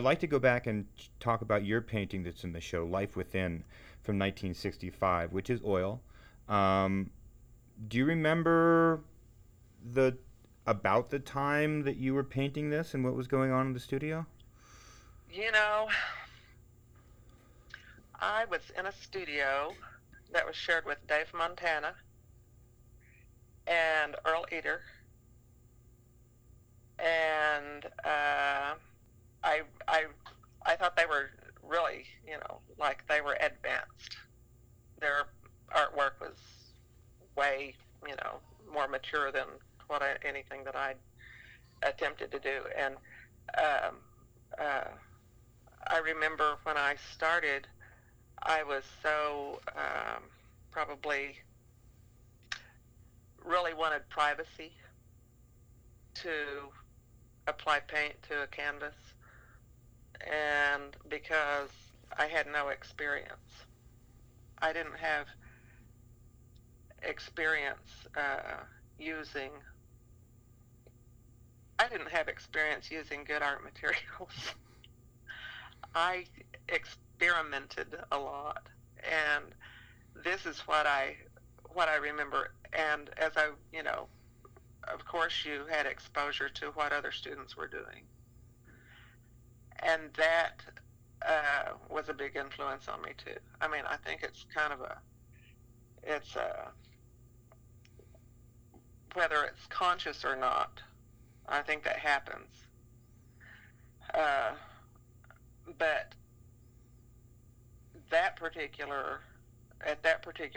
I'd like to go back and talk about your painting that's in the show, Life Within, from 1965, which is oil. Um, do you remember the about the time that you were painting this and what was going on in the studio? You know, I was in a studio that was shared with Dave Montana and Earl Eder, and I I I thought they were really, like they were advanced. Their artwork was way, more mature than anything that I attempted to do. And um, uh, I remember when I started, I was so probably really wanted privacy to apply paint to a canvas, and because I had no experience, I didn't have experience using. I didn't have experience using good art materials. I experimented a lot, and this is what I remember. And as I, of course, you had exposure to what other students were doing, and that was a big influence on me too. I mean, I think it's kind of it's a, whether it's conscious or not, I think that happens. Uh, but that particular, at that particular